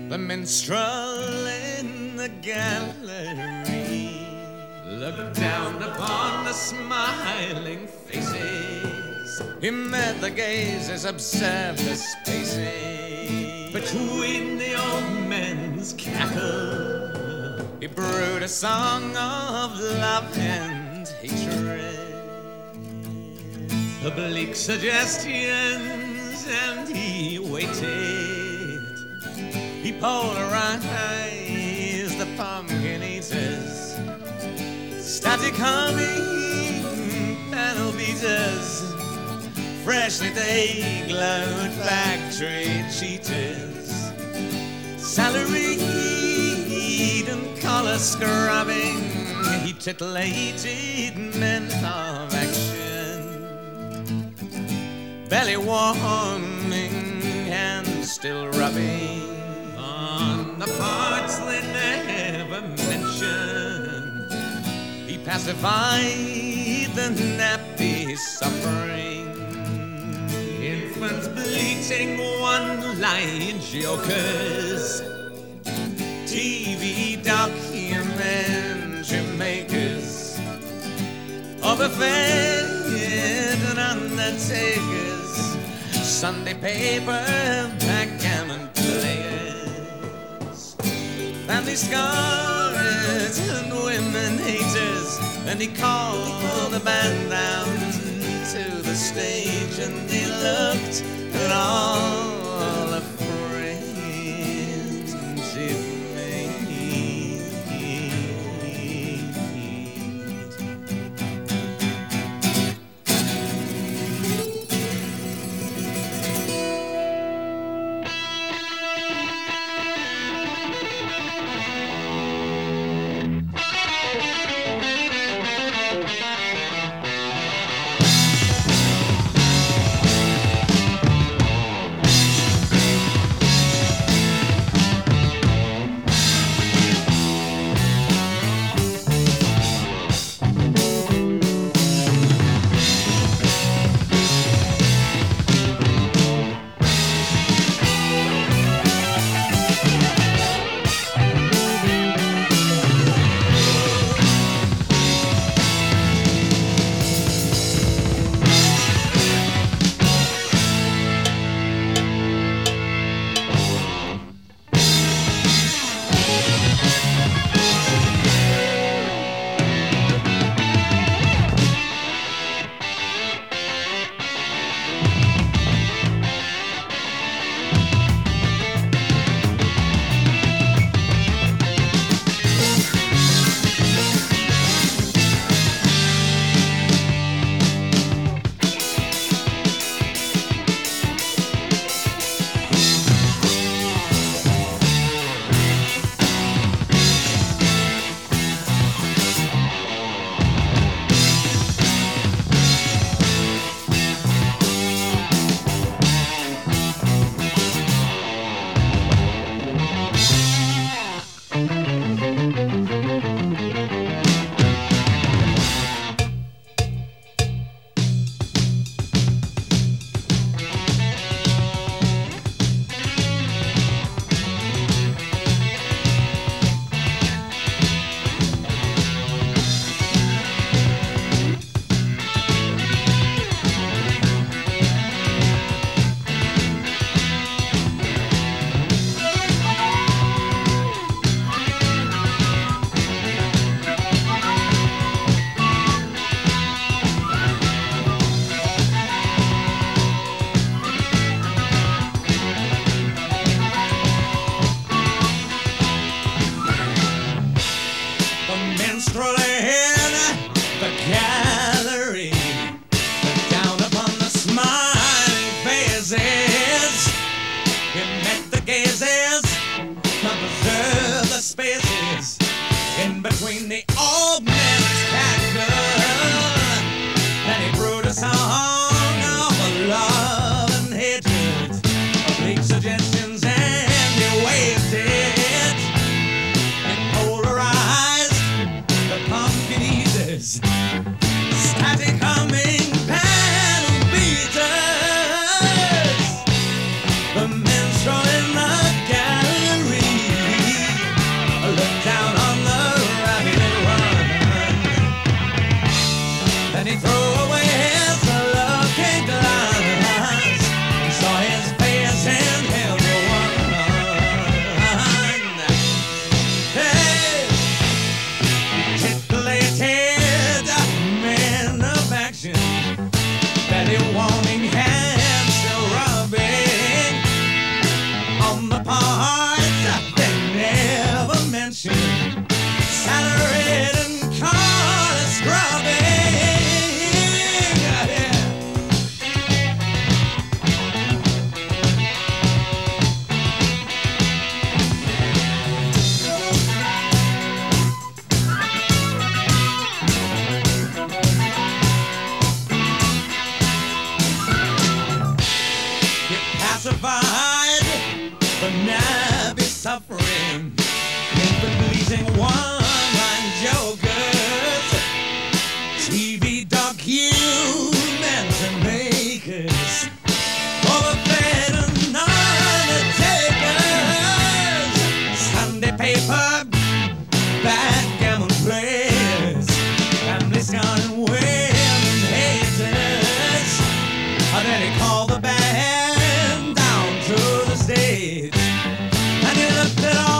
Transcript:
The minstrel in the gallery looked down upon the smiling faces. He met the gazes, observed the spaces between the old men's cackle. He brewed a song of love and hatred, oblique suggestions, and he waited. He polarized the pumpkin eaters, static humming panel beaters, freshly they glowed factory cheaters, salaried and collar scrubbing. He titillated men of action, belly warming and still rubbing on the parts they never mentioned. He pacified the nappy suffering, infants bleating, one-line jokers, TV documentary makers, overfed and undertakers, Sunday paper backgammon players, family scars and women haters. And he called the band down to the stage, and he looked at all the friends he'd made. Static humming panel beaters, the minstrel in the suffering, people-pleasing one-line jokers, TV documents and makers, overfed and undertakers, Sunday paper backgammon players, families gone women haters. Then he called the band down to the stage, and he looked at all